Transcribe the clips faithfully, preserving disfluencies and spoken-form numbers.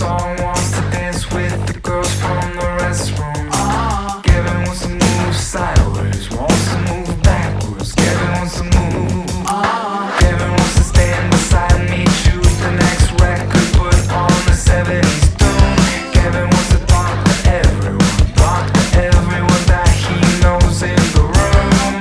song, wants to dance with the girls from the restroom. Kevin wants to move sideways, wants to move backwards. Kevin wants to move. Kevin wants to stand beside me, choose the next record, put on the seventies tune. Kevin wants to talk to everyone, talk to everyone that he knows in the room.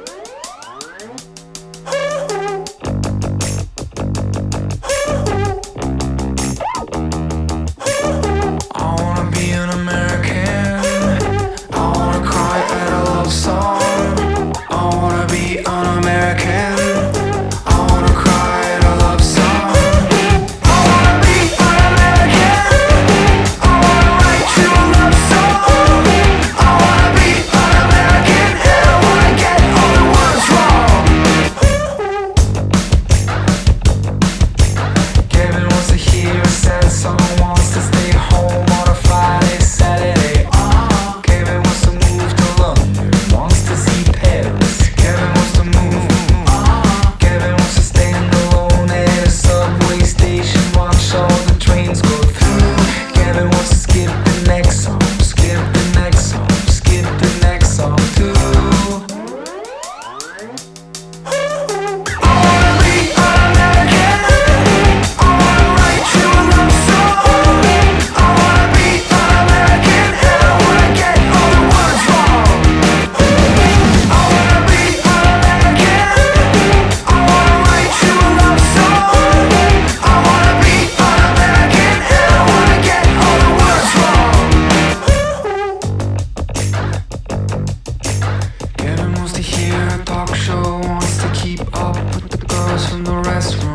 I wanna be an American. I wanna cry at a love song. I wanna be an American. I wanna cry at a love song. I wanna be an American. I wanna write you a love song. I wanna be an American and I wanna get all the words wrong. Kevin wants to hear a sad song, wants to stay home on a Friday, Saturday. Kevin wants to move to London, wants to see Paris. Kevin wants to move. Kevin wants to stand alone at a subway station, watch all the trains go through. Kevin wants to skip the next song, skip the next song, skip the next song too. I wanna be an American. I wanna write you a love song. I wanna be an American and I wanna get all the words wrong. I wanna be an American. I wanna write you a love song. I wanna be an American and I wanna get all the words wrong. Kevin wants to hear a talk show, wants to keep up with the girls from the restroom.